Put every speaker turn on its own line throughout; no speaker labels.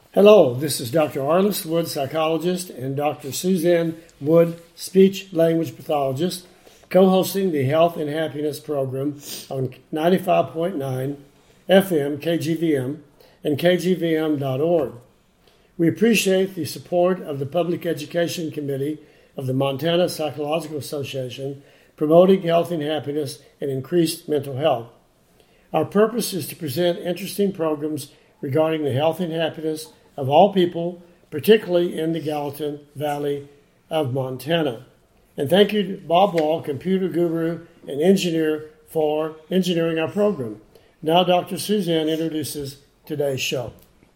Hello, this is Dr. Arliss Wood, psychologist, and Dr. Suzanne Wood, speech-language pathologist, co-hosting the Health and Happiness program on 95.9 FM KGVM and kgvm.org. We appreciate the support of the Public Education Committee of the Montana Psychological Association, promoting health and happiness and increased mental health. Our purpose is to present interesting programs regarding the health and happiness of all people, particularly in the Gallatin Valley of Montana. And thank you to Bob Wall, computer guru and engineer, for engineering our program. Now Dr. Suzanne introduces today's show.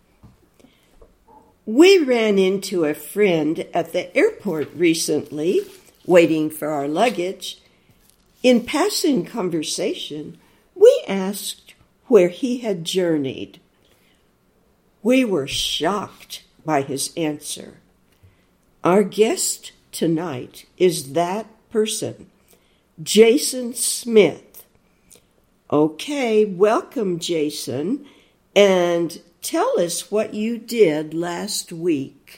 We ran into a friend at the airport recently, waiting for our luggage. In passing conversation, we asked where he had journeyed. We were shocked by his answer. Our guest tonight is that person, Jason Smith. Okay, welcome, Jason, and tell us what you did last week.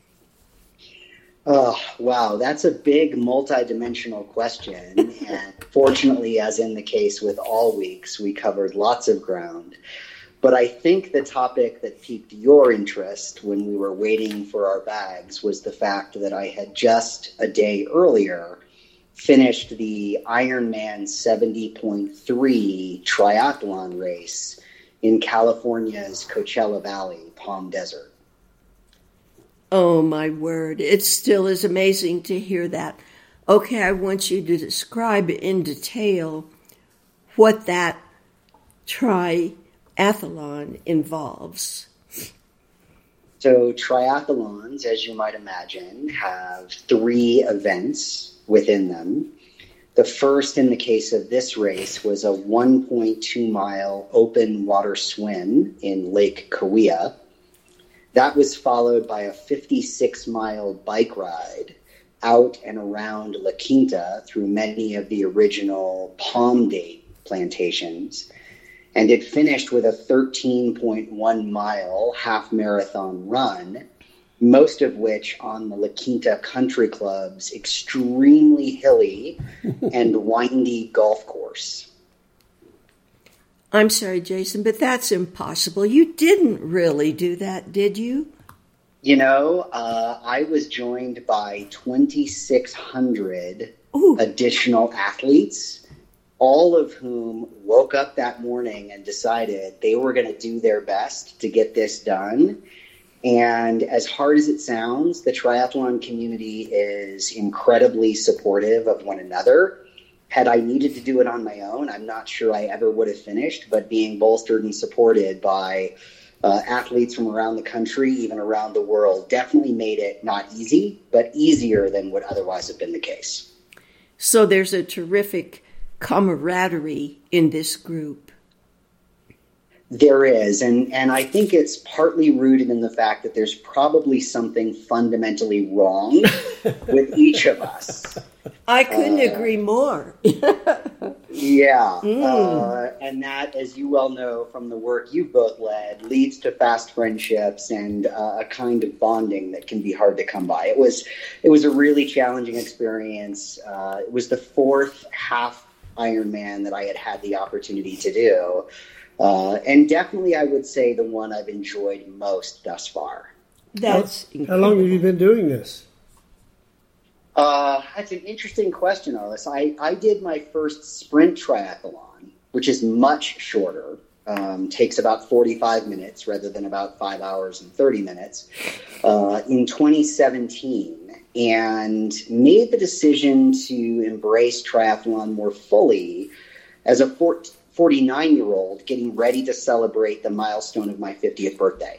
Oh, wow, that's a big multidimensional question, and fortunately, as in the case with all weeks, we covered lots of ground. But I think the topic that piqued your interest when we were waiting for our bags was the fact that I had just a day earlier finished the Ironman 70.3 triathlon race in California's Coachella Valley, Palm Desert.
Oh, my word. It still is amazing to hear that. Okay, I want you to describe in detail what that triathlon involves.
So triathlons, as you might imagine, have 3 events within them. The first, in the case of this race, was a 1.2-mile open water swim in Lake Cahuilla. That was followed by a 56-mile bike ride out and around La Quinta through many of the original palm date plantations. And it finished with a 13.1-mile half-marathon run, most of which on the La Quinta Country Club's extremely hilly and windy golf course.
I'm sorry, Jason, but that's impossible. You didn't really do that, did you?
You know, I was joined by 2,600 additional athletes, all of whom woke up that morning and decided they were going to do their best to get this done. And as hard as it sounds, the triathlon community is incredibly supportive of one another. Had I needed to do it on my own, I'm not sure I ever would have finished, but being bolstered and supported by athletes from around the country, even around the world, definitely made it not easy, but easier than would otherwise have been the case.
So there's a terrific camaraderie in this group.
There is, and I think it's partly rooted in the fact that there's probably something fundamentally wrong with each of us.
I couldn't agree more.
Yeah, and that, as you well know from the work you've both led, leads to fast friendships and a kind of bonding that can be hard to come by. It was a really challenging experience. It was the 4th half Ironman that I had the opportunity to do. And definitely, I would say the one I've enjoyed most thus far.
That's
How long have you been doing this?
That's an interesting question, Arliss. I did my first sprint triathlon, which is much shorter. Takes about 45 minutes rather than about 5 hours and 30 minutes, in 2017. And made the decision to embrace triathlon more fully as a 49-year-old getting ready to celebrate the milestone of my 50th birthday.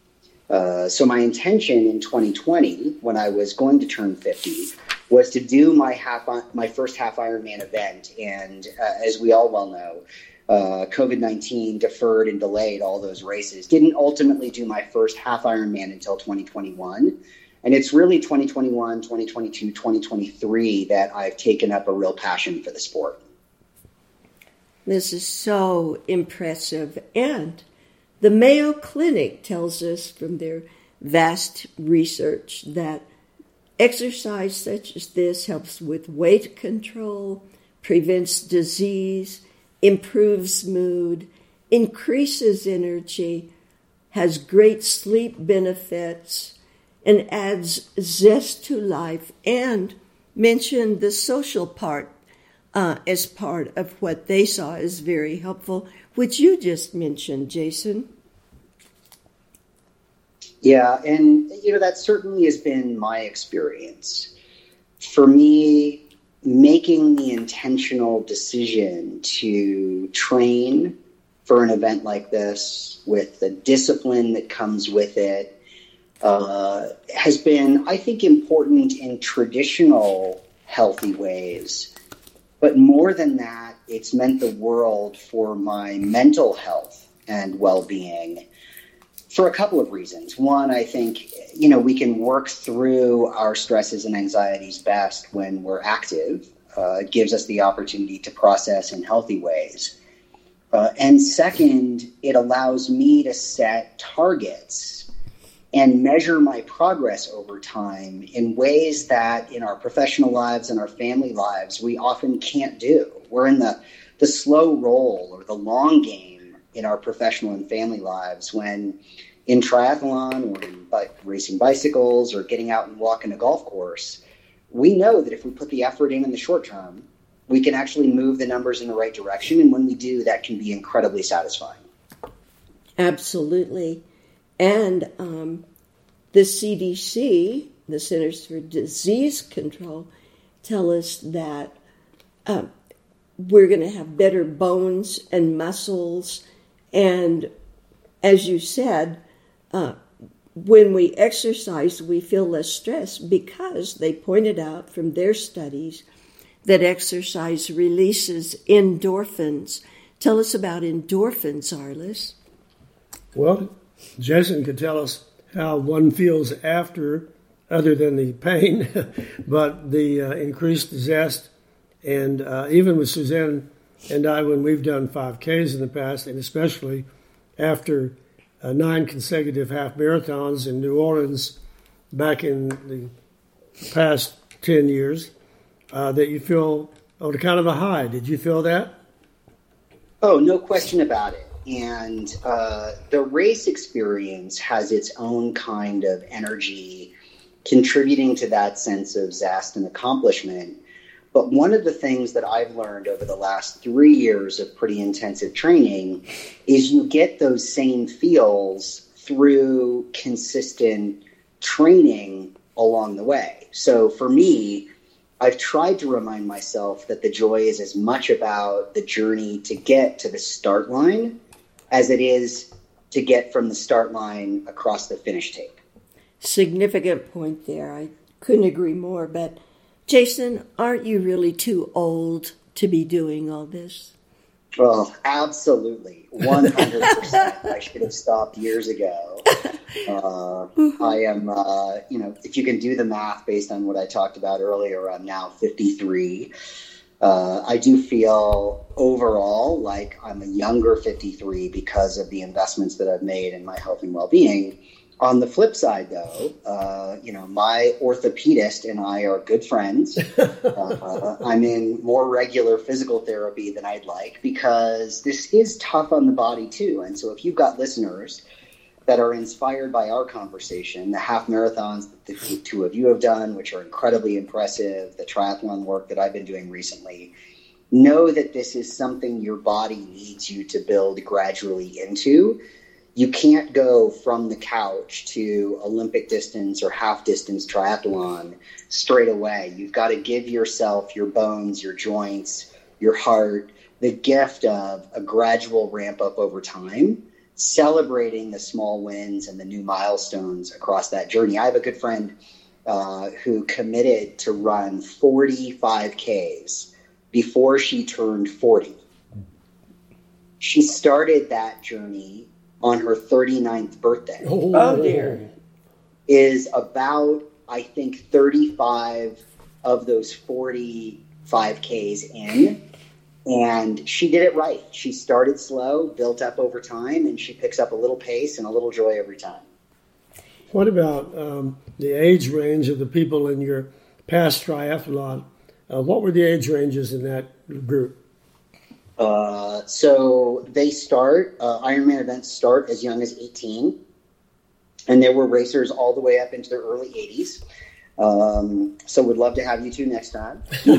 So my intention in 2020, when I was going to turn 50, was to do my first half Ironman event. And as we all well know, COVID-19 deferred and delayed all those races. Didn't ultimately do my first half Ironman until 2021. And it's really 2021, 2022, 2023 that I've taken up a real passion for the sport.
This is so impressive. And The Mayo Clinic tells us from their vast research that exercise such as this helps with weight control, prevents disease, improves mood, increases energy, has great sleep benefits, and adds zest to life, and mentioned the social part as part of what they saw as very helpful, which you just mentioned, Jason.
Yeah, and that certainly has been my experience. For me, making the intentional decision to train for an event like this with the discipline that comes with it has been, I think, important in traditional healthy ways. But more than that, it's meant the world for my mental health and well-being for a couple of reasons. One, I think, we can work through our stresses and anxieties best when we're active. It gives us the opportunity to process in healthy ways. And second, it allows me to set targets and measure my progress over time in ways that in our professional lives and our family lives we often can't do. We're in the slow roll or the long game in our professional and family lives, when in triathlon or in racing bicycles or getting out and walking a golf course, we know that if we put the effort in the short term, we can actually move the numbers in the right direction. And when we do, that can be incredibly satisfying.
Absolutely. And the CDC, the Centers for Disease Control, tell us that we're going to have better bones and muscles. And as you said, when we exercise, we feel less stress because they pointed out from their studies that exercise releases endorphins. Tell us about endorphins, Arliss.
Well, Jason could tell us how one feels after, other than the pain, but the increased zest. And even with Suzanne and I, when we've done 5Ks in the past, and especially after 9 consecutive half marathons in New Orleans back in the past 10 years, that you feel kind of a high. Did you feel that?
Oh, no question about it. And the race experience has its own kind of energy contributing to that sense of zest and accomplishment. But one of the things that I've learned over the last 3 years of pretty intensive training is you get those same feels through consistent training along the way. So for me, I've tried to remind myself that the joy is as much about the journey to get to the start line as it is to get from the start line across the finish tape.
Significant point there. I couldn't agree more. But Jason, aren't you really too old to be doing all this?
Well, absolutely. 100%. I should have stopped years ago. I am, if you can do the math based on what I talked about earlier, I'm now 53. I do feel overall like I'm a younger 53 because of the investments that I've made in my health and well-being. On the flip side, though, my orthopedist and I are good friends. I'm in more regular physical therapy than I'd like because this is tough on the body, too. And so if you've got listeners that are inspired by our conversation, the half marathons that the two of you have done, which are incredibly impressive, the triathlon work that I've been doing recently, know that this is something your body needs you to build gradually into. You can't go from the couch to Olympic distance or half distance triathlon straight away. You've got to give yourself, your bones, your joints, your heart, the gift of a gradual ramp up over time, celebrating the small wins and the new milestones across that journey. I have a good friend who committed to run 45Ks before she turned 40. She started that journey on her 39th birthday.
Oh, dear.
Is about, I think, 35 of those 45Ks in. And she did it right. She started slow, built up over time, and she picks up a little pace and a little joy every time.
What about the age range of the people in your past triathlon? What were the age ranges in that group?
So they start, Ironman events start as young as 18, and there were racers all the way up into their early 80s. So would love to have you two next time.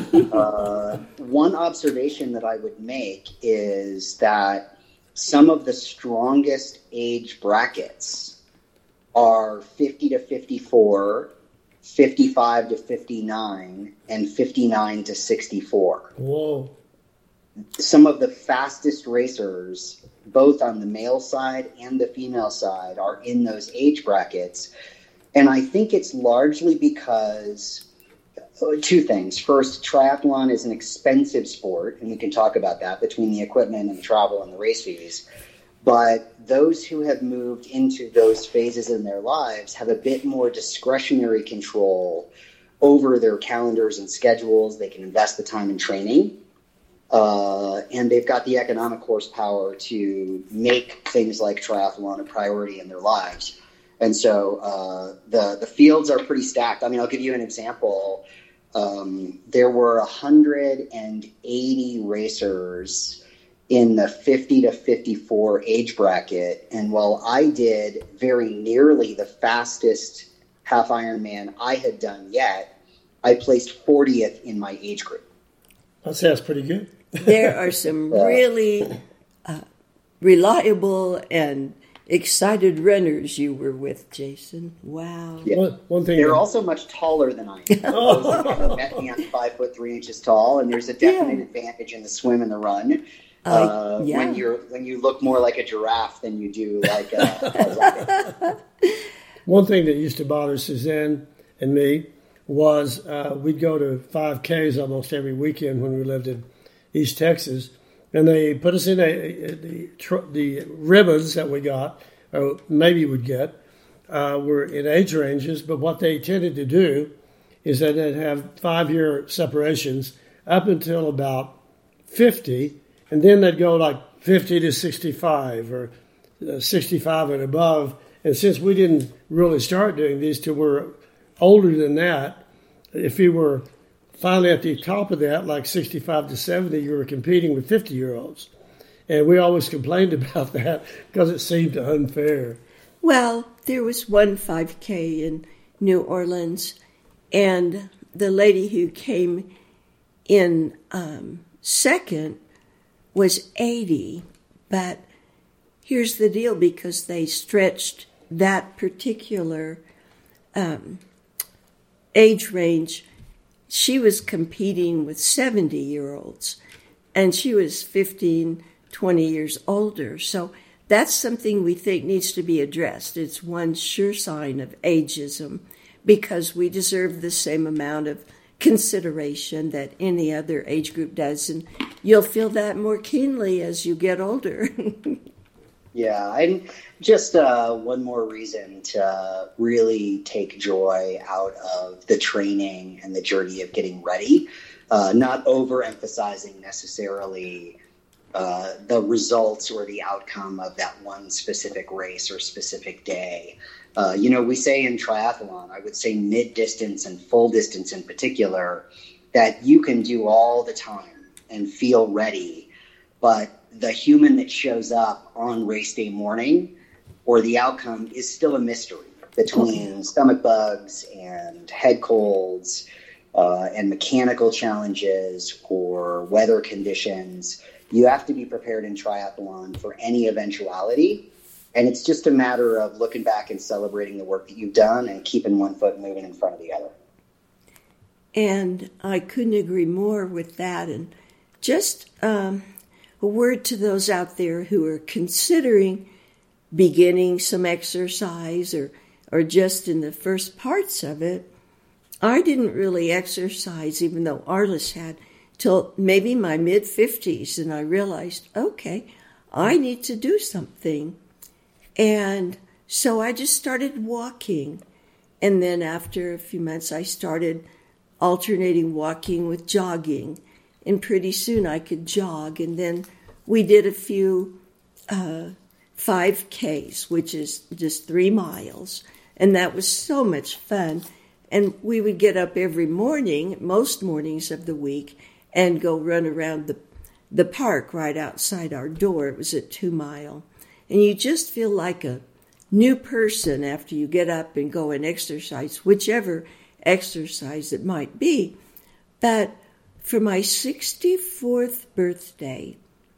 One observation that I would make is that some of the strongest age brackets are 50 to 54, 55 to 59, and 59 to 64.
Whoa.
Some of the fastest racers, both on the male side and the female side, are in those age brackets. And I think it's largely because two things. First, triathlon is an expensive sport, and we can talk about that between the equipment and the travel and the race fees. But those who have moved into those phases in their lives have a bit more discretionary control over their calendars and schedules. They can invest the time in training. And they've got the economic horsepower to make things like triathlon a priority in their lives. And so the fields are pretty stacked. I mean, I'll give you an example. There were 180 racers in the 50 to 54 age bracket. And while I did very nearly the fastest half Ironman I had done yet, I placed 40th in my age group.
That sounds pretty good.
There are some really reliable and excited runners you were with, Jason. Wow.
Yeah.
One thing
they're also much taller than I am. Those met me, I'm 5'3" tall, and there's a definite advantage in the swim and the run. When you look more like a giraffe than you do like a
One thing that used to bother Suzanne and me was we'd go to 5Ks almost every weekend when we lived in East Texas, and they put us in the ribbons that we got, or maybe would get, were in age ranges, but what they tended to do is that they'd have 5-year separations up until about 50, and then they'd go like 50 to 65 or 65 and above. And since we didn't really start doing these till we're older than that, if you were finally at the top of that, like 65 to 70, you were competing with 50-year-olds. And we always complained about that because it seemed unfair.
Well, there was one 5K in New Orleans, and the lady who came in second was 80. But here's the deal, because they stretched that particular age range, she was competing with 70-year-olds, and she was 15, 20 years older. So that's something we think needs to be addressed. It's one sure sign of ageism, because we deserve the same amount of consideration that any other age group does, and you'll feel that more keenly as you get older.
Yeah, and just one more reason to really take joy out of the training and the journey of getting ready, not overemphasizing necessarily the results or the outcome of that one specific race or specific day. We say in triathlon, I would say mid-distance and full distance in particular, that you can do all the time and feel ready, but the human that shows up on race day morning or the outcome is still a mystery between stomach bugs and head colds and mechanical challenges or weather conditions. You have to be prepared in triathlon for any eventuality. And it's just a matter of looking back and celebrating the work that you've done and keeping one foot moving in front of the other.
And I couldn't agree more with that. And just a word to those out there who are considering beginning some exercise or just in the first parts of it. I didn't really exercise, even though Arliss had, till maybe my mid-50s, and I realized, okay, I need to do something. And so I just started walking. And then after a few months, I started alternating walking with jogging. and pretty soon I could jog. And then we did a few 5Ks, which is just 3 miles, and that was so much fun. And we would get up every morning, most mornings of the week, and go run around the park right outside our door. It was a 2 mile. And you just feel like a new person after you get up and go and exercise, whichever exercise it might be. But for my 64th birthday,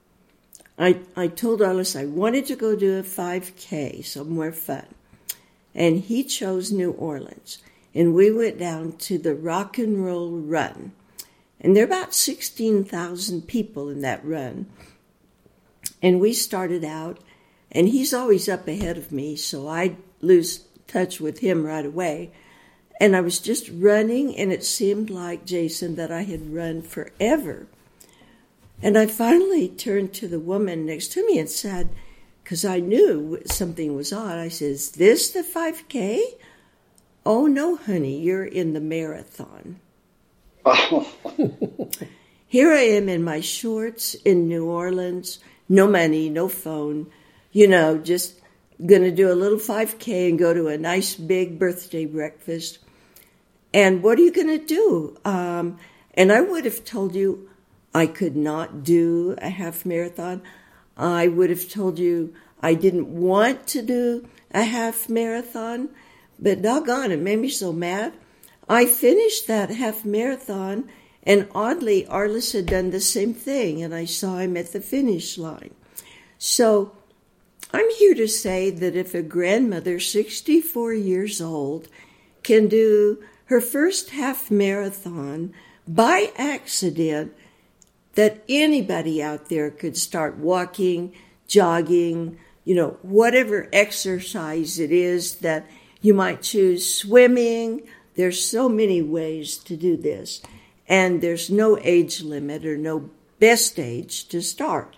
I told Arliss I wanted to go do a 5K, somewhere fun. And he chose New Orleans. And we went down to the Rock and Roll Run. And there are about 16,000 people in that run. And we started out, and he's always up ahead of me, so I lose touch with him right away. And I was just running, and it seemed like, Jason, that I had run forever. And I finally turned to the woman next to me and said, because I knew something was odd, I said, "Is this the 5K? Oh, no, honey, you're in the marathon."
Oh.
Here I am in my shorts in New Orleans, no money, no phone, just going to do a little 5K and go to a nice big birthday breakfast. And what are you going to do? And I would have told you I could not do a half marathon. I would have told you I didn't want to do a half marathon, but doggone, it made me so mad. I finished that half marathon, and oddly, Arliss had done the same thing, and I saw him at the finish line. So I'm here to say that if a grandmother, 64 years old, can do her first half marathon by accident, that anybody out there could start walking, jogging, whatever exercise it is that you might choose, swimming. There's so many ways to do this. And there's no age limit or no best age to start.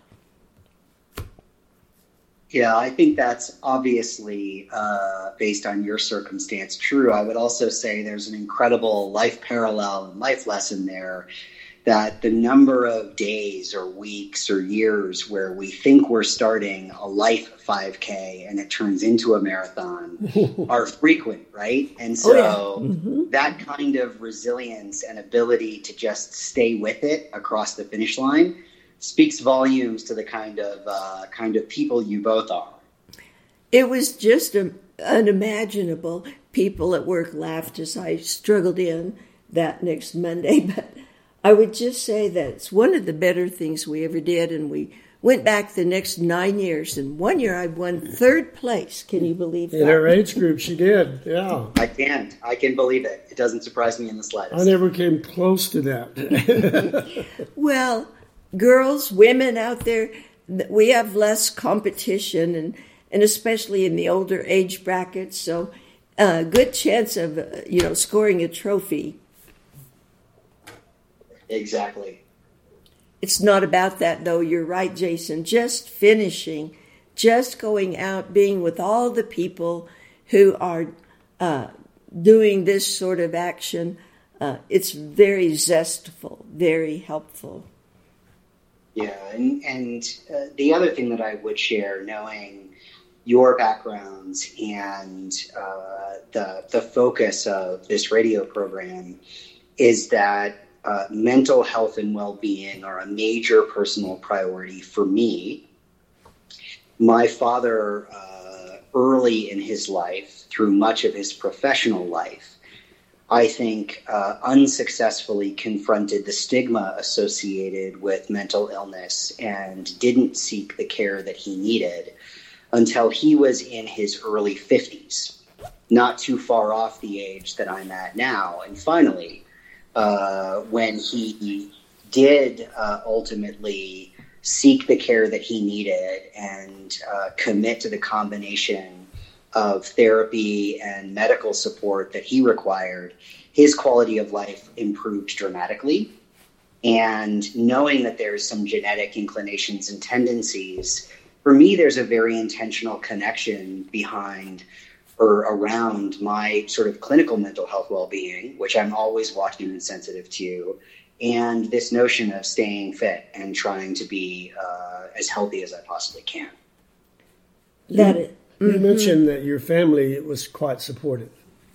Yeah, I think that's obviously, based on your circumstance, true. I would also say there's an incredible life parallel and life lesson there, that the number of days or weeks or years where we think we're starting a life 5K and it turns into a marathon are frequent, right? And so that kind of resilience and ability to just stay with it across the finish line speaks volumes to the kind of people you both are.
It was just unimaginable. People at work laughed as I struggled in that next Monday, but I would just say that it's one of the better things we ever did, and we went back the next 9 years, and 1 year I won 3rd place. Can you believe that?
In her age group, she did, yeah.
I can believe it. It doesn't surprise me in the slightest.
I never came close to that.
Well, girls, women out there, we have less competition, and especially in the older age brackets, so a good chance of, scoring a trophy.
Exactly.
It's not about that, though. You're right, Jason. Just finishing, just going out, being with all the people who are doing this sort of action. It's very zestful, very helpful.
Yeah, and the other thing that I would share, knowing your backgrounds and the focus of this radio program, is that mental health and well-being are a major personal priority for me. My father, early in his life, through much of his professional life, I think unsuccessfully confronted the stigma associated with mental illness and didn't seek the care that he needed until he was in his early 50s, not too far off the age that I'm at now. And finally, when he did ultimately seek the care that he needed and commit to the combination of therapy and medical support that he required, his quality of life improved dramatically. And knowing that there's some genetic inclinations and tendencies, for me, there's a very intentional connection behind or around my sort of clinical mental health well-being, which I'm always watching and sensitive to, and this notion of staying fit and trying to be as healthy as I possibly can.
You mentioned that your family was quite supportive.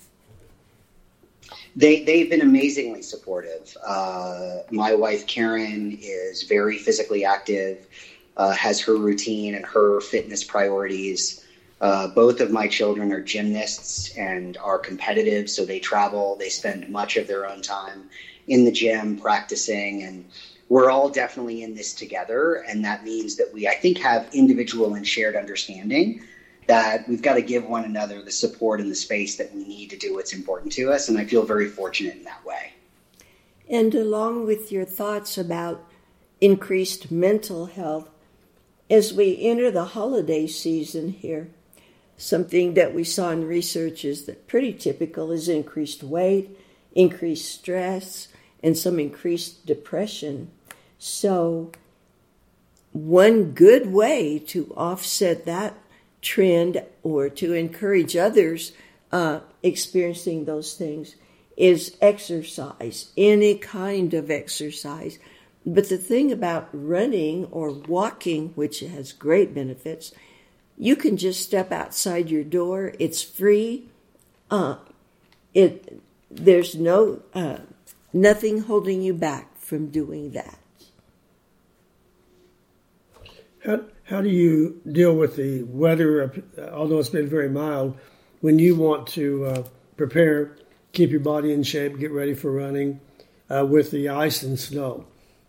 They've been amazingly supportive. My wife, Karen, is very physically active, has her routine and her fitness priorities. Both of my children are gymnasts and are competitive, so they travel. They spend much of their own time in the gym practicing, and we're all definitely in this together. And that means that we, I think, have individual and shared understanding that we've got to give one another the support and the space that we need to do what's important to us. And I feel very fortunate in that way.
And along with your thoughts about increased mental health, as we enter the holiday season here, something that we saw in research is that pretty typical is increased weight, increased stress, and some increased depression. So one good way to offset that trend or to encourage others experiencing those things is exercise, any kind of exercise. But the thing about running or walking, which has great benefits, you can just step outside your door. It's free. There's nothing holding you back from doing that.
How do you deal with the weather, although it's been very mild, when you want to prepare, keep your body in shape, get ready for running with the ice and snow?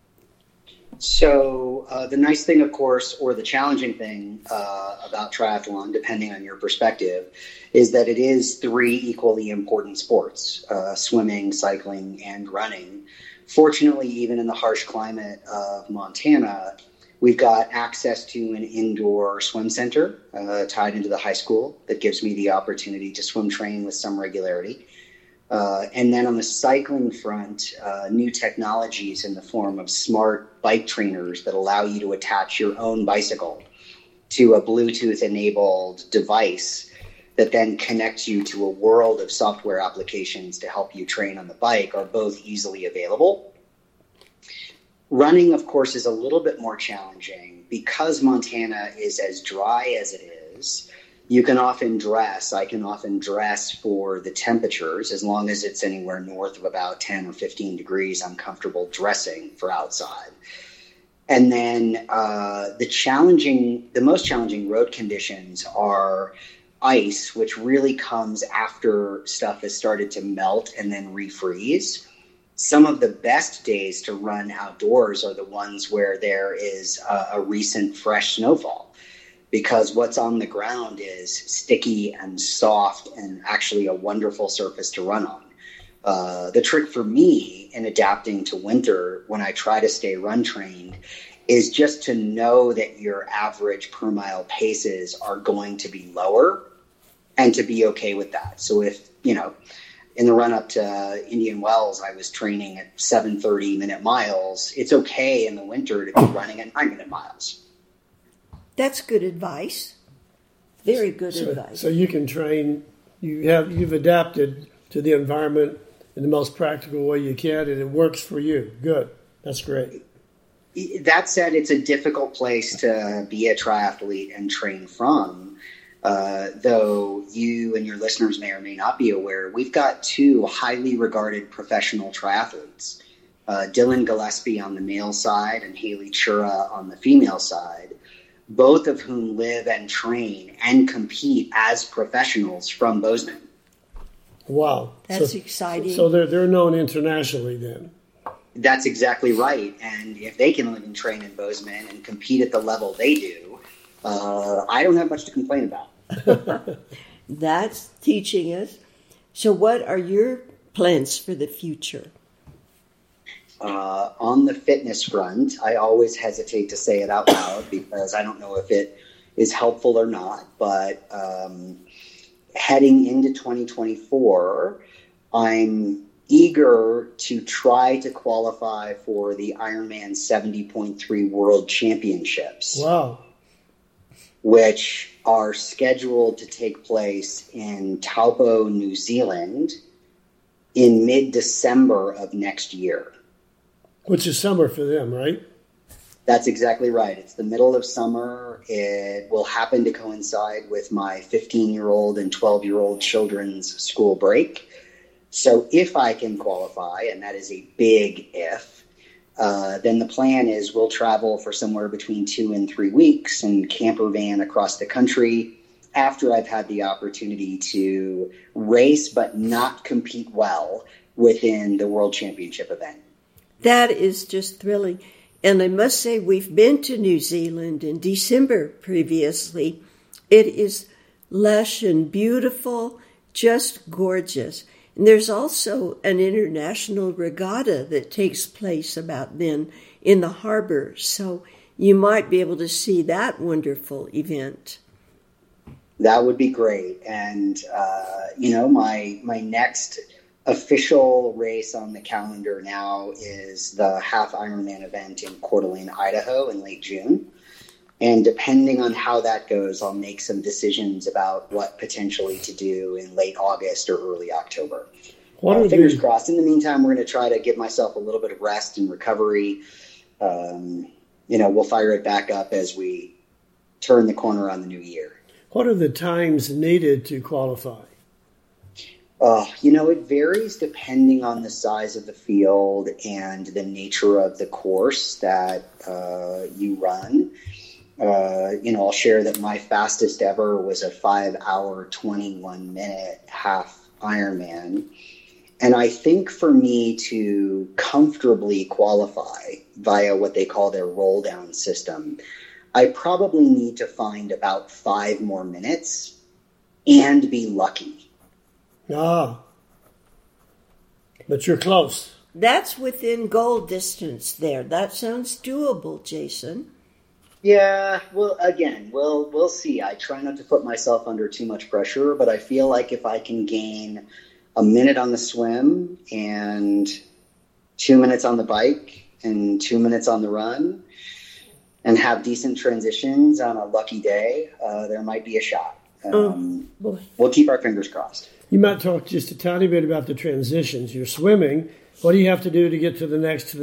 So the nice thing, of course, or the challenging thing about triathlon, depending on your perspective, is that it is three equally important sports, swimming, cycling, and running. Fortunately, even in the harsh climate of Montana, we've got access to an indoor swim center tied into the high school that gives me the opportunity to swim train with some regularity. And then on the cycling front, new technologies in the form of smart bike trainers that allow you to attach your own bicycle to a Bluetooth-enabled device that then connects you to a world of software applications to help you train on the bike are both easily available. Running, of course, is a little bit more challenging because Montana is as dry as it is. I can often dress for the temperatures. As long as it's anywhere north of about 10 or 15 degrees, I'm comfortable dressing for outside. And then the most challenging road conditions are ice, which really comes after stuff has started to melt and then refreeze. Some of the best days to run outdoors are the ones where there is a recent fresh snowfall, because what's on the ground is sticky and soft and actually a wonderful surface to run on. The trick for me in adapting to winter when I try to stay run trained is just to know that your average per mile paces are going to be lower and to be okay with that. So if, in the run up to Indian Wells, I was training at 7:30-minute miles, it's okay in the winter to be running at 9-minute miles.
That's good advice. Very good advice.
So you can train. You've adapted to the environment in the most practical way you can, and it works for you. Good. That's great.
That said, it's a difficult place to be a triathlete and train from. Though you and your listeners may or may not be aware, we've got two highly regarded professional triathletes, Dylan Gillespie on the male side and Haley Chura on the female side, both of whom live and train and compete as professionals from Bozeman.
Wow.
That's exciting.
So they're known internationally then.
That's exactly right. And if they can live and train in Bozeman and compete at the level they do, I don't have much to complain about.
That's teaching us. So what are your plans for the future?
On the fitness front, I always hesitate to say it out loud because I don't know if it is helpful or not. But heading into 2024, I'm eager to try to qualify for the Ironman 70.3 World Championships.
Wow.
Which are scheduled to take place in Taupo, New Zealand in mid-December of next year.
Which is summer for them, right?
That's exactly right. It's the middle of summer. It will happen to coincide with my 15-year-old and 12-year-old children's school break. So if I can qualify, and that is a big if, then the plan is we'll travel for somewhere between 2 and 3 weeks and camper van across the country after I've had the opportunity to race but not compete well within the World Championship event.
That is just thrilling. And I must say, we've been to New Zealand in December previously. It is lush and beautiful, just gorgeous. And there's also an international regatta that takes place about then in the harbor. So you might be able to see that wonderful event.
That would be great. And, my next official race on the calendar now is the Half Ironman event in Coeur d'Alene, Idaho in late June. And depending on how that goes, I'll make some decisions about what potentially to do in late August or early October. Fingers crossed. In the meantime, we're going to try to give myself a little bit of rest and recovery. We'll fire it back up as we turn the corner on the new year.
What are the times needed to qualify?
It varies depending on the size of the field and the nature of the course that you run. I'll share that my fastest ever was a 5-hour, 21-minute half Ironman. And I think for me to comfortably qualify via what they call their roll down system, I probably need to find about 5 more minutes and be lucky.
But you're close.
That's within goal distance there. That sounds doable, Jason.
Yeah, well, again, we'll see. I try not to put myself under too much pressure, but I feel like if I can gain a minute on the swim and 2 minutes on the bike and 2 minutes on the run and have decent transitions on a lucky day, there might be a shot. We'll keep our fingers crossed.
You might talk just a tiny bit about the transitions. You're swimming. What do you have to do to get to the next?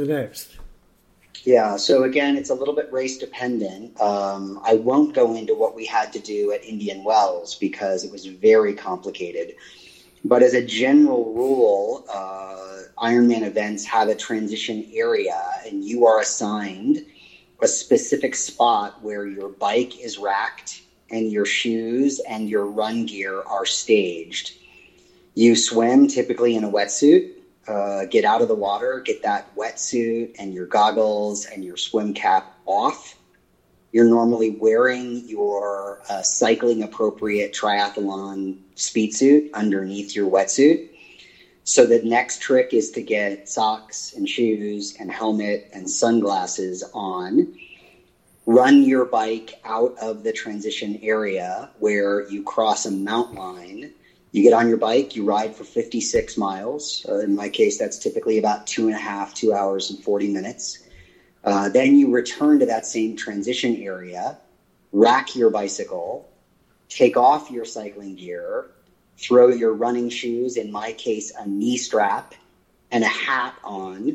Yeah,
so again, it's a little bit race dependent. I won't go into what we had to do at Indian Wells because it was very complicated. But as a general rule, Ironman events have a transition area, and you are assigned a specific spot where your bike is racked and your shoes and your run gear are staged. You swim typically in a wetsuit, get out of the water, get that wetsuit and your goggles and your swim cap off. You're normally wearing your cycling appropriate triathlon speed suit underneath your wetsuit. So the next trick is to get socks and shoes and helmet and sunglasses on. Run your bike out of the transition area where you cross a mountain line. You get on your bike, you ride for 56 miles. In my case, that's typically about 2 hours and 40 minutes. Then you return to that same transition area, rack your bicycle, take off your cycling gear, throw your running shoes, in my case, a knee strap and a hat on.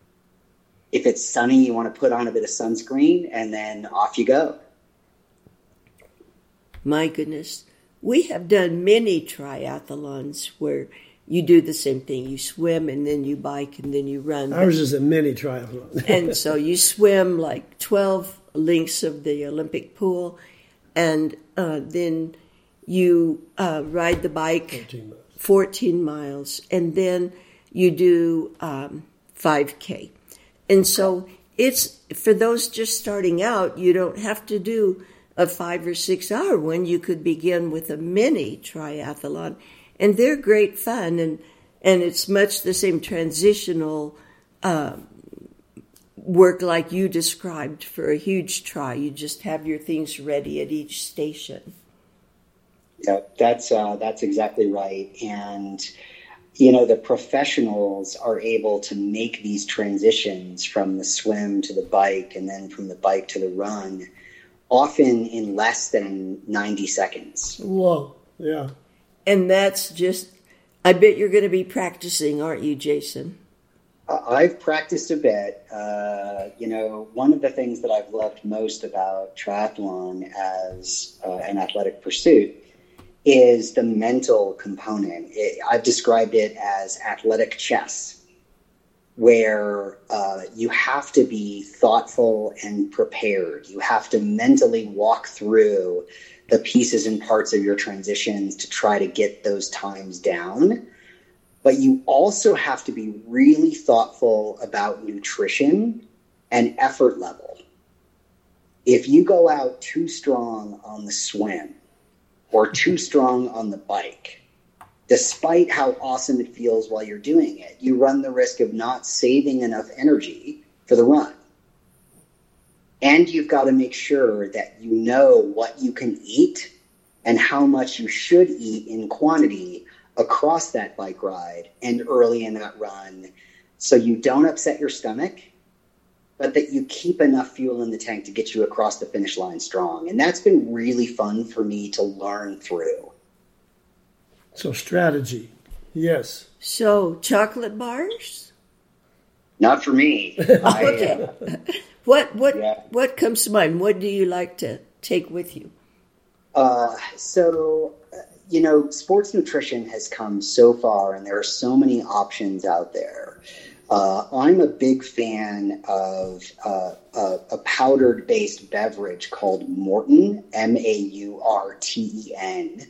If it's sunny, you want to put on a bit of sunscreen, and then off you go.
My goodness. We have done many triathlons where you do the same thing. You swim, and then you bike, and then you run.
Ours is a mini triathlon.
And so you swim like 12 lengths of the Olympic pool, and then you ride the bike 14 miles, and then you do 5K. And so it's for those just starting out, you don't have to do a 5 or 6 hour one. You could begin with a mini triathlon, and they're great fun, and it's much the same transitional work like you described for a huge tri. You just have your things ready at each station.
Yeah, that's exactly right. And the professionals are able to make these transitions from the swim to the bike and then from the bike to the run often in less than 90 seconds.
Whoa, yeah.
And that's just, I bet you're going to be practicing, aren't you, Jason?
I've practiced a bit. One of the things that I've loved most about triathlon as an athletic pursuit is the mental component. I've described it as athletic chess, where you have to be thoughtful and prepared. You have to mentally walk through the pieces and parts of your transitions to try to get those times down. But you also have to be really thoughtful about nutrition and effort level. If you go out too strong on the swim or too strong on the bike, despite how awesome it feels while you're doing it, you run the risk of not saving enough energy for the run. And you've got to make sure that you know what you can eat and how much you should eat in quantity across that bike ride and early in that run, so you don't upset your stomach, but that you keep enough fuel in the tank to get you across the finish line strong. And that's been really fun for me to learn through.
So strategy, yes.
So chocolate bars?
Not for me.
Okay. What comes to mind? What do you like to take with you?
Sports nutrition has come so far, and there are so many options out there. I'm a big fan of a powdered-based beverage called Maurten, Maurten.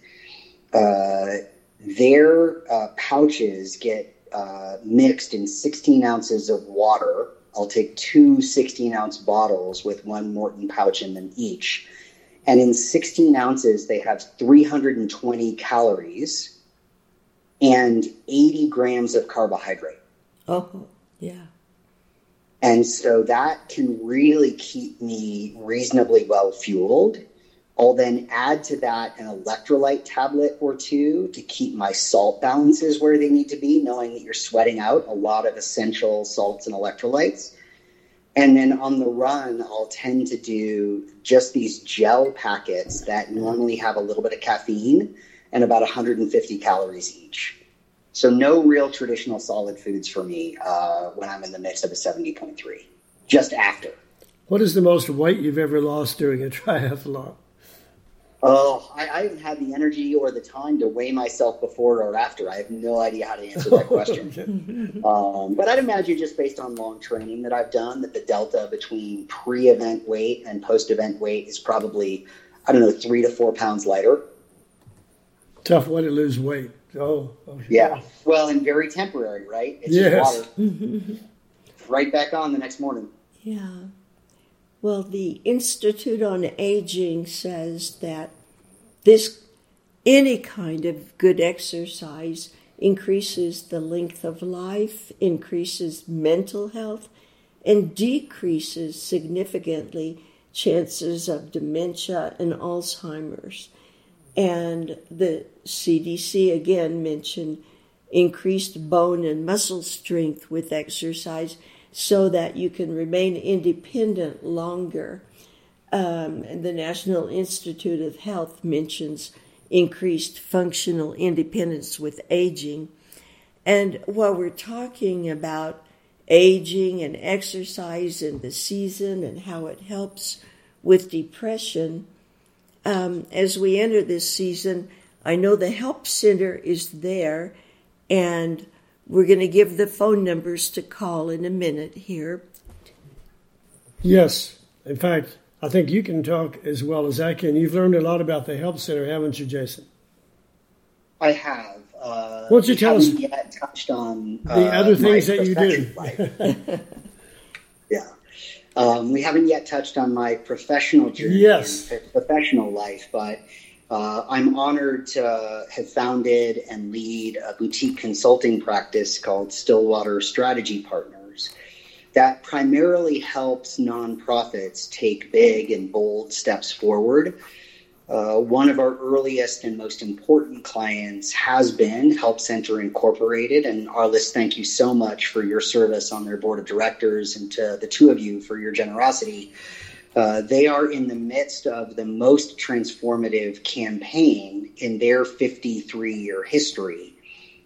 Their pouches get mixed in 16 ounces of water. I'll take 2 16-ounce bottles with one Maurten pouch in them each. And in 16 ounces, they have 320 calories and 80 grams of carbohydrate.
Oh, yeah.
And so that can really keep me reasonably well fueled. I'll then add to that an electrolyte tablet or two to keep my salt balances where they need to be, knowing that you're sweating out a lot of essential salts and electrolytes. And then on the run, I'll tend to do just these gel packets that normally have a little bit of caffeine and about 150 calories each. So no real traditional solid foods for me when I'm in the mix of a 70.3, just after.
What is the most weight you've ever lost during a triathlon?
Oh, I haven't had the energy or the time to weigh myself before or after. I have no idea how to answer that question. But I'd imagine just based on long training that I've done, that the delta between pre-event weight and post-event weight is probably, 3 to 4 pounds lighter.
Tough way to lose weight. Oh
yeah. Well, and very temporary, right? It's just water. Right back on the next morning.
Yeah. Well, the Institute on Aging says that any kind of good exercise increases the length of life, increases mental health, and decreases significantly chances of dementia and Alzheimer's. And the CDC again mentioned increased bone and muscle strength with exercise, so that you can remain independent longer. And the National Institute of Health mentions increased functional independence with aging. And while we're talking about aging and exercise and the season and how it helps with depression, as we enter this season, I know the Help Center is there, and we're going to give the phone numbers to call in a minute here.
Yes. In fact, I think you can talk as well as I can. You've learned a lot about the Help Center, haven't you, Jason?
I have.
Why don't you tell us
yet touched on
the other things that you do?
Yeah. We haven't yet touched on my professional journey and professional life, but I'm honored to have founded and lead a boutique consulting practice called Stillwater Strategy Partners that primarily helps nonprofits take big and bold steps forward. One of our earliest and most important clients has been Help Center Incorporated, and Arliss, thank you so much for your service on their board of directors, and to the two of you for your generosity. They are in the midst of the most transformative campaign in their 53-year history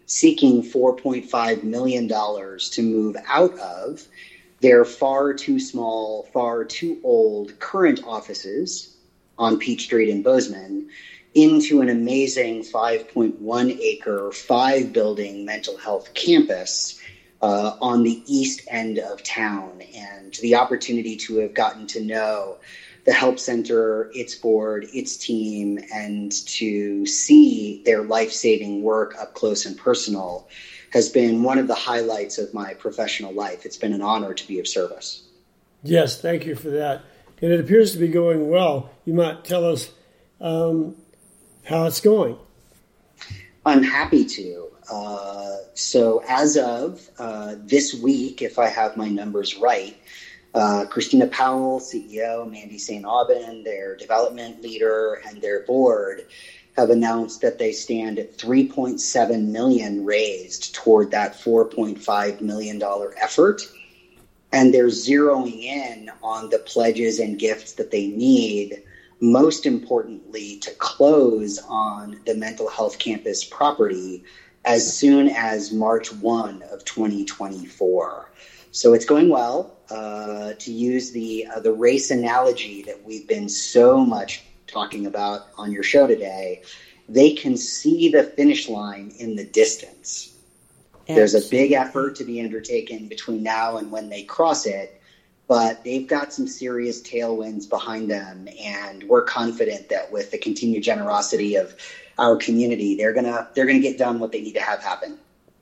seeking $4.5 million to move out of their far too small, far too old current offices on Peach Street in Bozeman into an amazing 5.1 acre, 5-building mental health campus on the east end of town. And the opportunity to have gotten to know the Help Center, its board, its team, and to see their life-saving work up close and personal has been one of the highlights of my professional life. It's been an honor to be of service.
Yes, thank you for that. And it appears to be going well. You might tell us how it's going.
I'm happy to. So as of this week, if I have my numbers right, Christina Powell, CEO, Mandy St. Aubin, their development leader, and their board have announced that they stand at $3.7 million raised toward that $4.5 million effort. And they're zeroing in on the pledges and gifts that they need, most importantly, to close on the mental health campus property as soon as March 1 of 2024. So it's going well. To use the race analogy that we've been so much talking about on your show today, they can see the finish line in the distance. There's a big effort to be undertaken between now and when they cross it, but they've got some serious tailwinds behind them, and we're confident that with the continued generosity of our community, they're gonna get done what they need to have happen.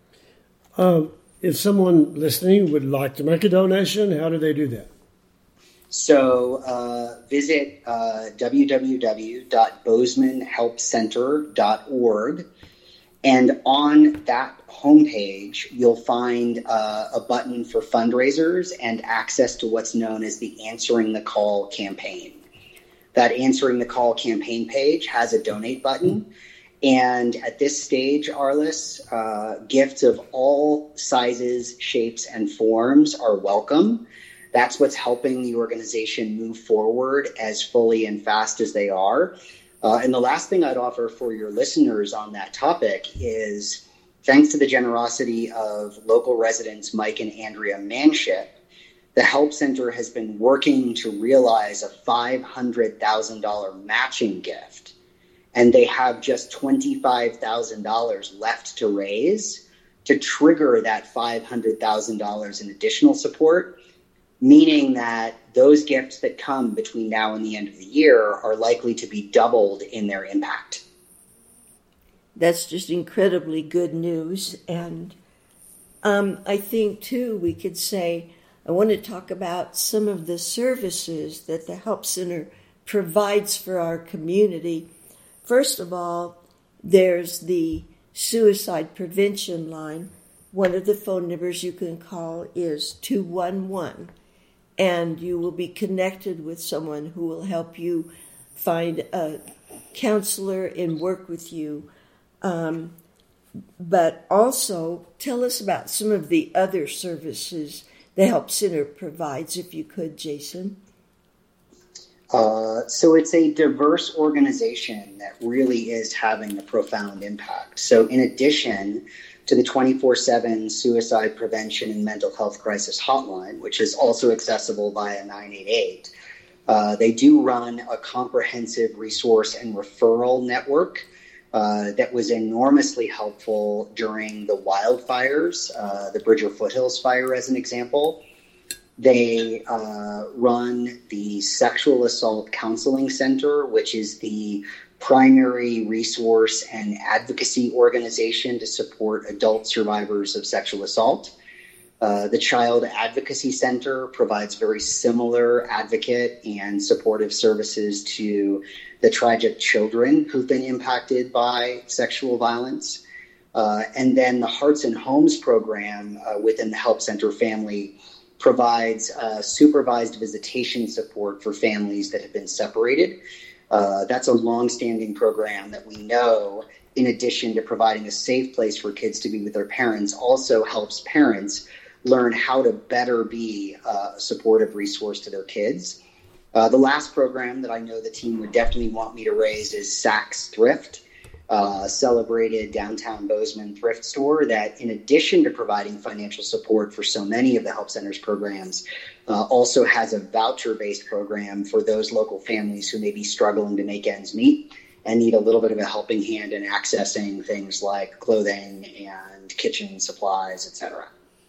If someone listening would like to make a donation, how do they do that?
So visit www.bozemanhelpcenter.org, and on that homepage, you'll find a button for fundraisers and access to what's known as the Answering the Call campaign. That Answering the Call campaign page has a donate button. And at this stage, Arliss, gifts of all sizes, shapes, and forms are welcome. That's what's helping the organization move forward as fully and fast as they are. And the last thing I'd offer for your listeners on that topic is, thanks to the generosity of local residents Mike and Andrea Manship, the Help Center has been working to realize a $500,000 matching gift. And they have just $25,000 left to raise to trigger that $500,000 in additional support, meaning that those gifts that come between now and the end of the year are likely to be doubled in their impact.
That's just incredibly good news. And I think, too, we could say, I want to talk about some of the services that the Help Center provides for our community. First of all, there's the suicide prevention line. One of the phone numbers you can call is 211, and you will be connected with someone who will help you find a counselor and work with you. But also, tell us about some of the other services the Help Center provides, if you could, Jason.
So it's a diverse organization that really is having a profound impact. So in addition to the 24/7 suicide prevention and mental health crisis hotline, which is also accessible via 988, they do run a comprehensive resource and referral network that was enormously helpful during the wildfires, the Bridger Foothills fire as an example. They run the Sexual Assault Counseling Center, which is the primary resource and advocacy organization to support adult survivors of sexual assault. The Child Advocacy Center provides very similar advocate and supportive services to the tragic children who've been impacted by sexual violence. And then the Hearts and Homes program within the Help Center family provides supervised visitation support for families that have been separated. That's a longstanding program that we know, in addition to providing a safe place for kids to be with their parents, also helps parents learn how to better be a supportive resource to their kids. The last program that I know the team would definitely want me to raise is Saks Thrift. celebrated downtown Bozeman thrift store that, in addition to providing financial support for so many of the Help Center's programs, also has a voucher-based program for those local families who may be struggling to make ends meet and need a little bit of a helping hand in accessing things like clothing and kitchen supplies, etc.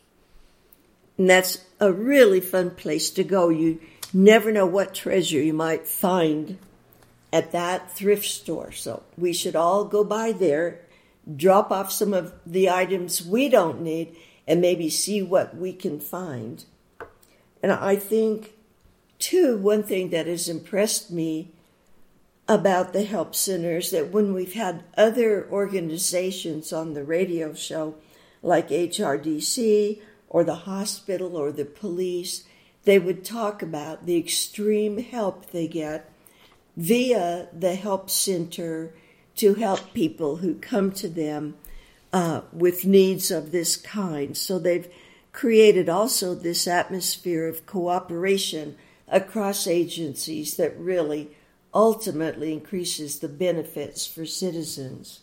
And that's a really fun place to go. You never know what treasure you might find at that thrift store. So we should all go by there, drop off some of the items we don't need, and maybe see what we can find. And I think, too, one thing that has impressed me about the Help Centers, that when we've had other organizations on the radio show, like HRDC or the hospital or the police, they would talk about the extreme help they get via the Help Center to help people who come to them with needs of this kind. So they've created also this atmosphere of cooperation across agencies that really ultimately increases the benefits for citizens.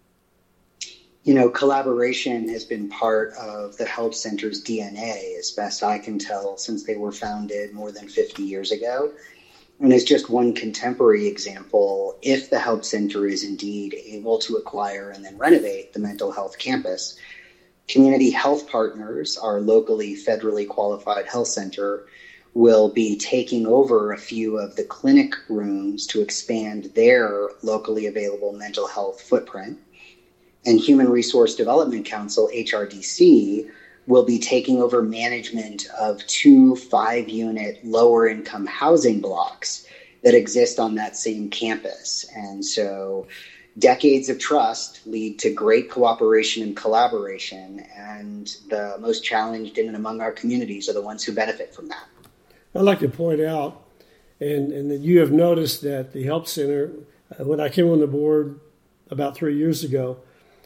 You know, collaboration has been part of the Help Center's DNA, as best I can tell, since they were founded more than 50 years ago. And as just one contemporary example, if the Help Center is indeed able to acquire and then renovate the mental health campus, Community Health Partners, our locally federally qualified health center, will be taking over a few of the clinic rooms to expand their locally available mental health footprint. And Human Resource Development Council, HRDC, will be taking over management of 2 5-unit lower-income housing blocks that exist on that same campus. And so decades of trust lead to great cooperation and collaboration, and the most challenged in and among our communities are the ones who benefit from that.
I'd like to point out, and that you have noticed that the Help Center, when I came on the board about 3 years ago,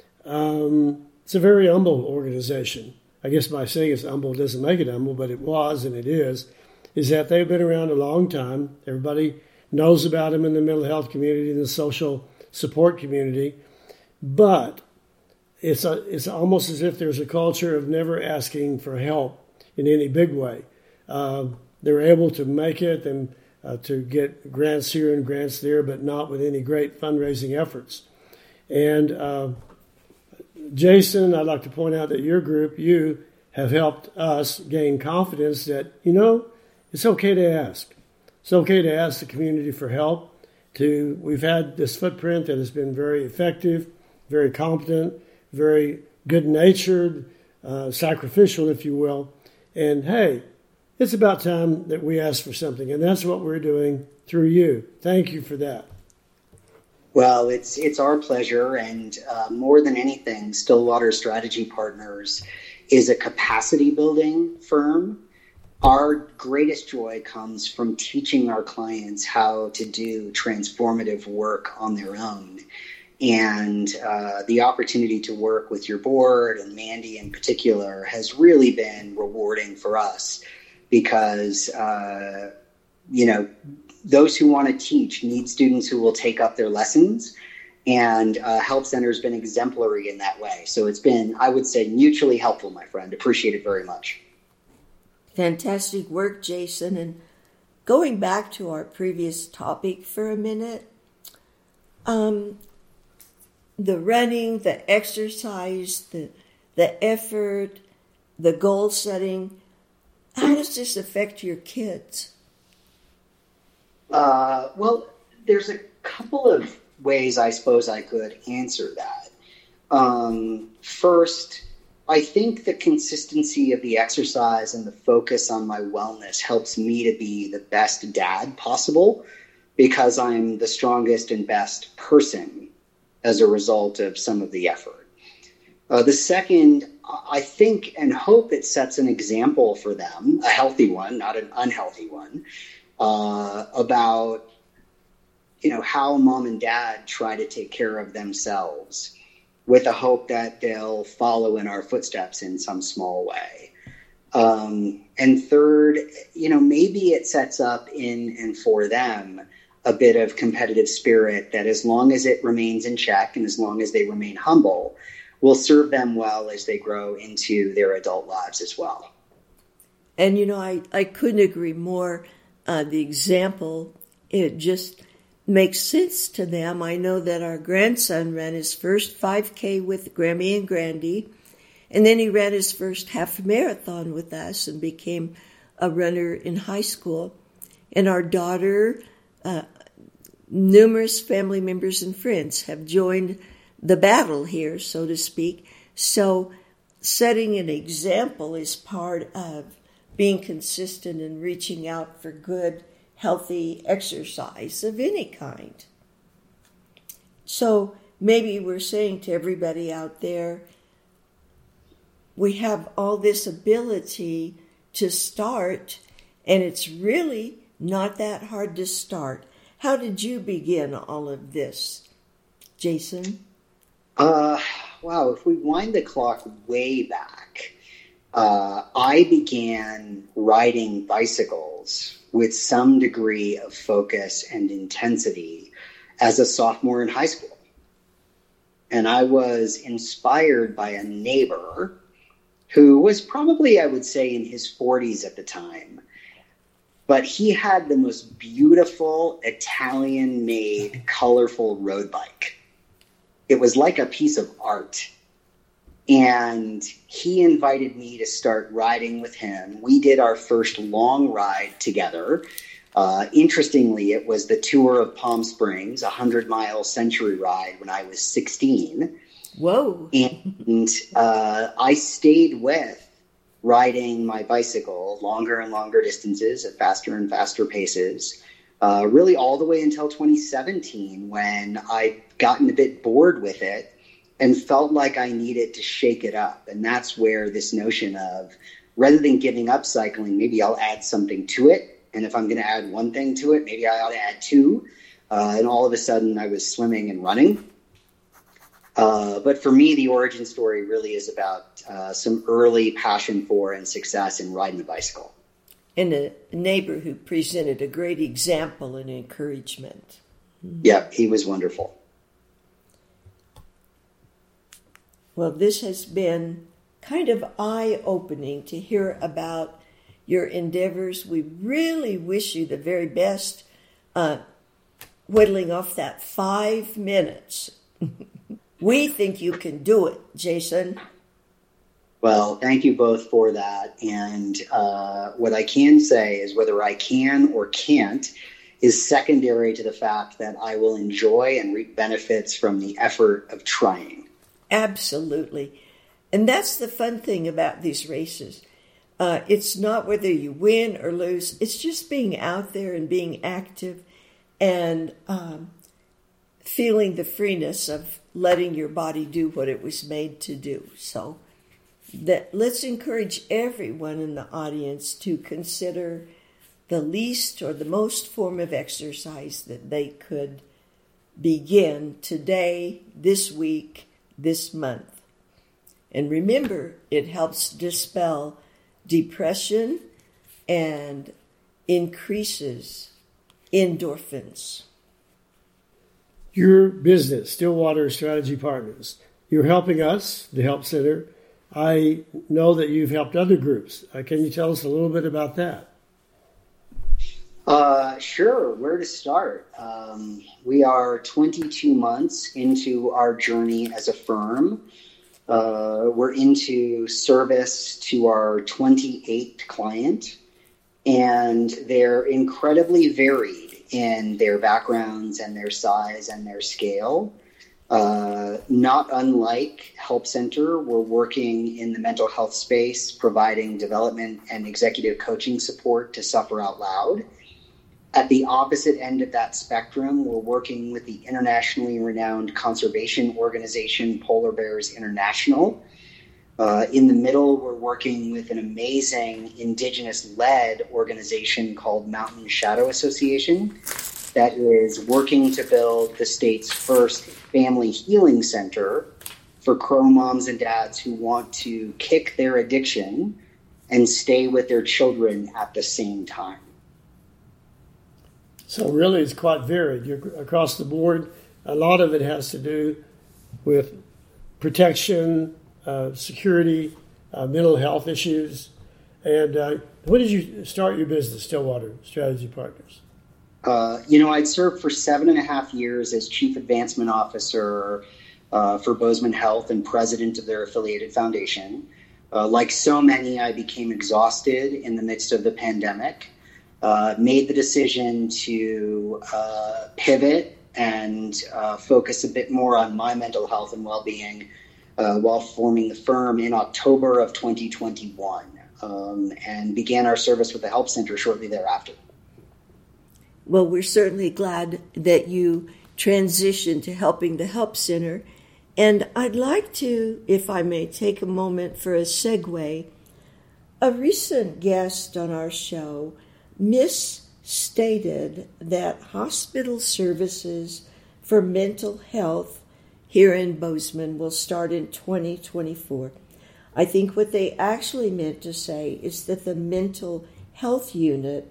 it's a very humble organization. I guess by saying it's humble doesn't make it humble, but it was and it is that they've been around a long time. Everybody knows about them in the mental health community and the social support community, but it's almost as if there's a culture of never asking for help in any big way. They're able to make it and to get grants here and grants there, but not with any great fundraising efforts. And Jason, I'd like to point out that your group, you have helped us gain confidence that, it's okay to ask. It's okay to ask the community for help. We've had this footprint that has been very effective, very competent, very good-natured, sacrificial, if you will. And hey, it's about time that we ask for something, and that's what we're doing through you. Thank you for that.
Well, it's our pleasure, and more than anything, Stillwater Strategy Partners is a capacity building firm. Our greatest joy comes from teaching our clients how to do transformative work on their own. And the opportunity to work with your board and Mandy in particular has really been rewarding for us because, those who want to teach need students who will take up their lessons, and Help Center has been exemplary in that way. So it's been, I would say, mutually helpful, my friend. Appreciate it very much.
Fantastic work, Jason. And going back to our previous topic for a minute, the running, the exercise, the effort, the goal setting, how does this affect your kids?
Well, there's a couple of ways I suppose I could answer that. First, I think the consistency of the exercise and the focus on my wellness helps me to be the best dad possible because I'm the strongest and best person as a result of some of the effort. The second, I think and hope it sets an example for them, a healthy one, not an unhealthy one, about how mom and dad try to take care of themselves with the hope that they'll follow in our footsteps in some small way. And third, maybe it sets up in and for them a bit of competitive spirit that, as long as it remains in check and as long as they remain humble, will serve them well as they grow into their adult lives as well.
And, I couldn't agree more. The example, it just makes sense to them. I know that our grandson ran his first 5K with Grammy and Grandy, and then he ran his first half marathon with us and became a runner in high school. And our daughter, numerous family members and friends have joined the battle here, so to speak. So setting an example is part of being consistent and reaching out for good, healthy exercise of any kind. So maybe we're saying to everybody out there, we have all this ability to start, and it's really not that hard to start. How did you begin all of this, Jason?
Wow, if we wind the clock way back, I began riding bicycles with some degree of focus and intensity as a sophomore in high school. And I was inspired by a neighbor who was probably, I would say, in his 40s at the time. But he had the most beautiful Italian-made, colorful road bike. It was like a piece of art. And he invited me to start riding with him. We did our first long ride together. Interestingly, it was the tour of Palm Springs, a 100-mile century ride when I was 16.
Whoa.
And I stayed with riding my bicycle longer and longer distances at faster and faster paces, really all the way until 2017, when I gotten a bit bored with it and felt like I needed to shake it up. And that's where this notion of, rather than giving up cycling, maybe I'll add something to it. And if I'm going to add one thing to it, maybe I ought to add two. And all of a sudden I was swimming and running. But for me, the origin story really is about some early passion for and success in riding a bicycle.
And a neighbor who presented a great example and encouragement.
Yeah, he was wonderful.
Well, this has been kind of eye-opening to hear about your endeavors. We really wish you the very best, whittling off that 5 minutes. We think you can do it, Jason.
Well, thank you both for that. And what I can say is whether I can or can't is secondary to the fact that I will enjoy and reap benefits from the effort of trying.
Absolutely. And that's the fun thing about these races. It's not whether you win or lose. It's just being out there and being active and feeling the freeness of letting your body do what it was made to do. So let's encourage everyone in the audience to consider the least or the most form of exercise that they could begin today, this week, this month. And remember, it helps dispel depression and increases endorphins.
Your business, Stillwater Strategy Partners, you're helping us, the Help Center. I know that you've helped other groups. Can you tell us a little bit about that?
Sure. Where to start? We are 22 months into our journey as a firm. We're into service to our 28th client, and they're incredibly varied in their backgrounds and their size and their scale. Not unlike Help Center, we're working in the mental health space, providing development and executive coaching support to Suffer Out Loud. At the opposite end of that spectrum, we're working with the internationally renowned conservation organization Polar Bears International. In the middle, we're working with an amazing Indigenous-led organization called Mountain Shadow Association that is working to build the state's first family healing center for Crow moms and dads who want to kick their addiction and stay with their children at the same time.
So really it's quite varied. You're across the board. A lot of it has to do with protection, security, mental health issues. And when did you start your business, Stillwater Strategy Partners?
I'd served for 7.5 years as Chief Advancement Officer for Bozeman Health and President of their affiliated foundation. Like so many, I became exhausted in the midst of the pandemic, made the decision to pivot and focus a bit more on my mental health and well-being while forming the firm in October of 2021 and began our service with the Help Center shortly thereafter.
Well, we're certainly glad that you transitioned to helping the Help Center. And I'd like to, if I may, take a moment for a segue. A recent guest on our show misstated that hospital services for mental health here in Bozeman will start in 2024. I think what they actually meant to say is that the mental health unit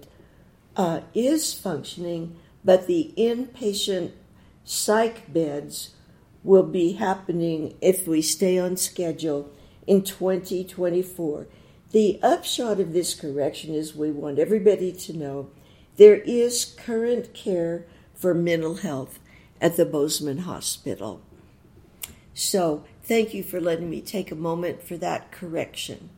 is functioning, but the inpatient psych beds will be happening, if we stay on schedule, in 2024. The upshot of this correction is we want everybody to know there is current care for mental health at the Bozeman Hospital. So thank you for letting me take a moment for that correction.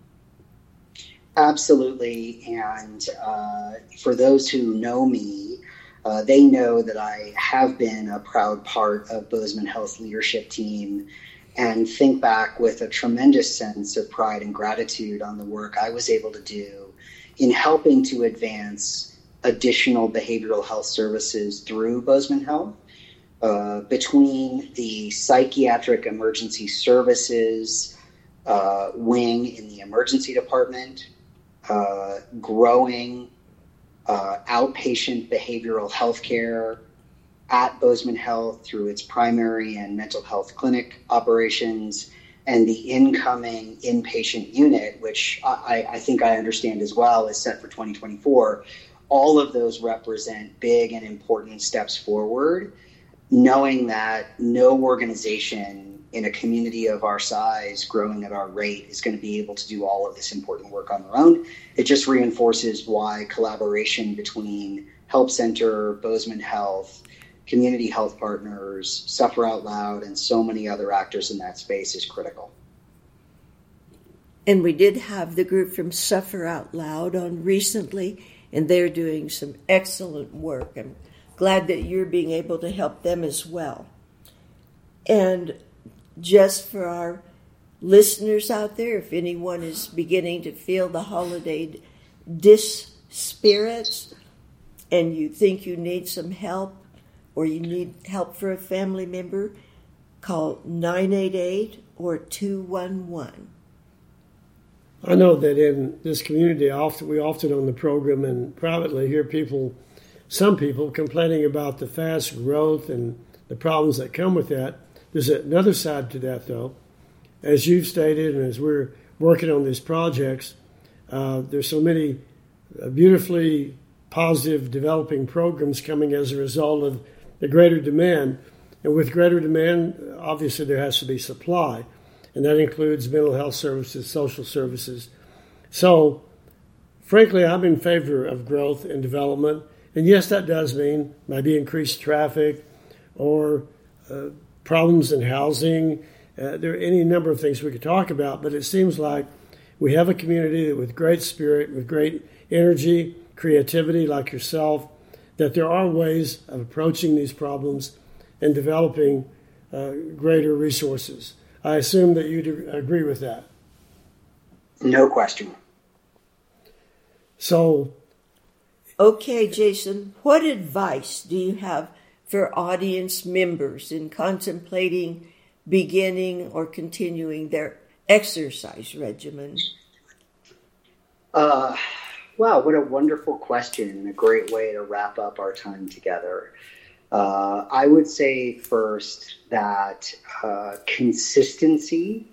Absolutely. And for those who know me, they know that I have been a proud part of Bozeman Health's leadership team and think back with a tremendous sense of pride and gratitude on the work I was able to do in helping to advance additional behavioral health services through Bozeman Health. Between the psychiatric emergency services wing in the emergency department, growing outpatient behavioral health care at Bozeman Health through its primary and mental health clinic operations, and the incoming inpatient unit, which I think I understand as well is set for 2024. All of those represent big and important steps forward, knowing that no organization in a community of our size growing at our rate is going to be able to do all of this important work on their own. It just reinforces why collaboration between Help Center, Bozeman Health, community health partners, Suffer Out Loud, and so many other actors in that space is critical.
And we did have the group from Suffer Out Loud on recently, and they're doing some excellent work. I'm glad that you're being able to help them as well. And just for our listeners out there, if anyone is beginning to feel the holiday spirits and you think you need some help or you need help for a family member, call 988 or 211.
I know that in this community, we often on the program and privately hear some people complaining about the fast growth and the problems that come with that. There's another side to that, though. As you've stated, and as we're working on these projects, there's so many beautifully positive developing programs coming as a result of the greater demand. And with greater demand, obviously there has to be supply, and that includes mental health services, social services. So, frankly, I'm in favor of growth and development. And yes, that does mean maybe increased traffic or problems in housing. There are any number of things we could talk about, but it seems like we have a community with great spirit, with great energy, creativity like yourself, that there are ways of approaching these problems and developing greater resources. I assume that you'd agree with that.
No question.
So,
okay, Jason, what advice do you have for audience members in contemplating beginning or continuing their exercise regimen?
Wow, what a wonderful question and a great way to wrap up our time together. I would say first that consistency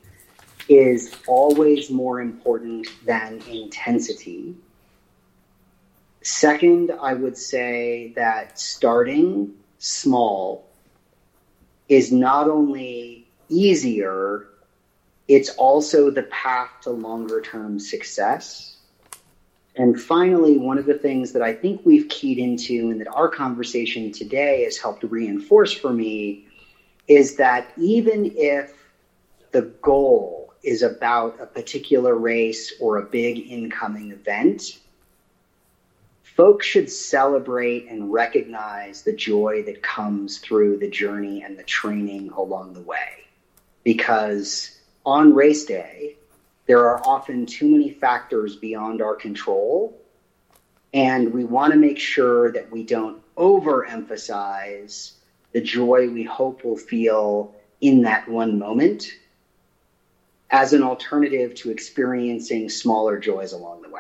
is always more important than intensity. Second, I would say that starting small is not only easier, it's also the path to longer term success. And finally, one of the things that I think we've keyed into and that our conversation today has helped reinforce for me is that even if the goal is about a particular race or a big incoming event, folks should celebrate and recognize the joy that comes through the journey and the training along the way. Because on race day, there are often too many factors beyond our control, and we want to make sure that we don't overemphasize the joy we hope we'll feel in that one moment as an alternative to experiencing smaller joys along the way.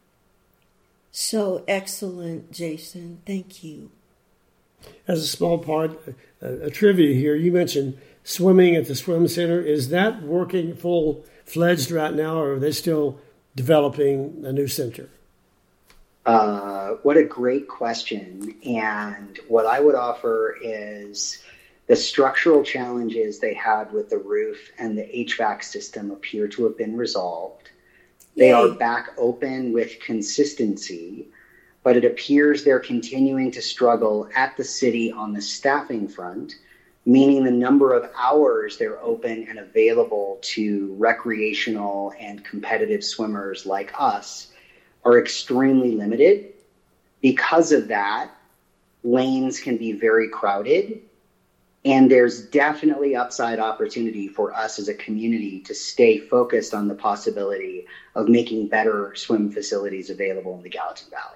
So excellent, Jason. Thank you.
As a small part, a trivia here, you mentioned swimming at the swim center. Is that working full-fledged right now, or are they still developing a new center?
What a great question. And what I would offer is the structural challenges they had with the roof and the HVAC system appear to have been resolved. They are back open with consistency, but it appears they're continuing to struggle at the city on the staffing front, meaning the number of hours they're open and available to recreational and competitive swimmers like us are extremely limited. Because of that, lanes can be very crowded, and there's definitely upside opportunity for us as a community to stay focused on the possibility of making better swim facilities available in the Gallatin Valley.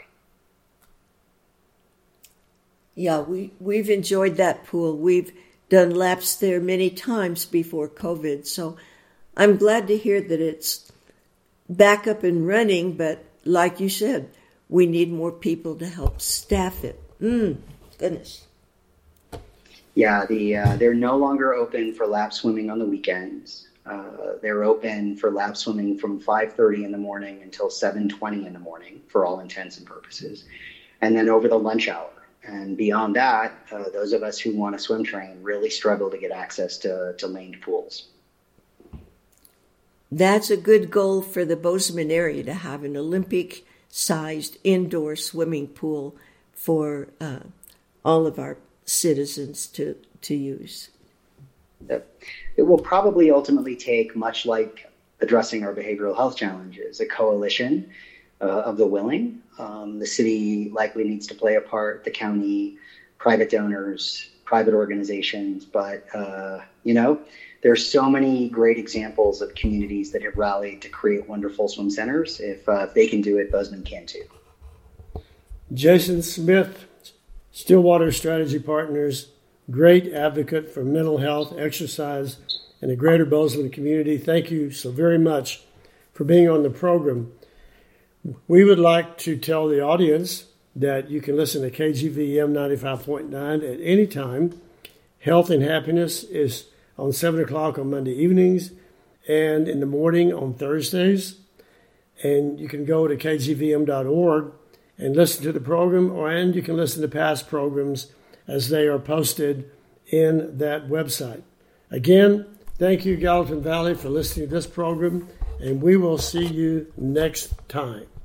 Yeah, we've enjoyed that pool. We've done laps there many times before COVID, so I'm glad to hear that it's back up and running, but like you said, we need more people to help staff it. Goodness.
Yeah, they're no longer open for lap swimming on the weekends. They're open for lap swimming from 5:30 in the morning until 7:20 in the morning for all intents and purposes. And then over the lunch hour. And beyond that, those of us who want to swim train really struggle to get access to laned pools.
That's a good goal for the Bozeman area, to have an Olympic-sized indoor swimming pool for all of our citizens to use.
It will probably ultimately take, much like addressing our behavioral health challenges, a coalition of the willing. The city likely needs to play a part, the county, private donors, private organizations, but there's so many great examples of communities that have rallied to create wonderful swim centers. If they can do it, Bozeman can too.
Jason Smith, Stillwater Strategy Partners, great advocate for mental health, exercise, and the greater Bozeman community. Thank you so very much for being on the program. We would like to tell the audience that you can listen to KGVM 95.9 at any time. Health and Happiness is on 7 o'clock on Monday evenings and in the morning on Thursdays. And you can go to kgvm.org and listen to the program, and you can listen to past programs as they are posted in that website. Again, thank you, Gallatin Valley, for listening to this program, and we will see you next time.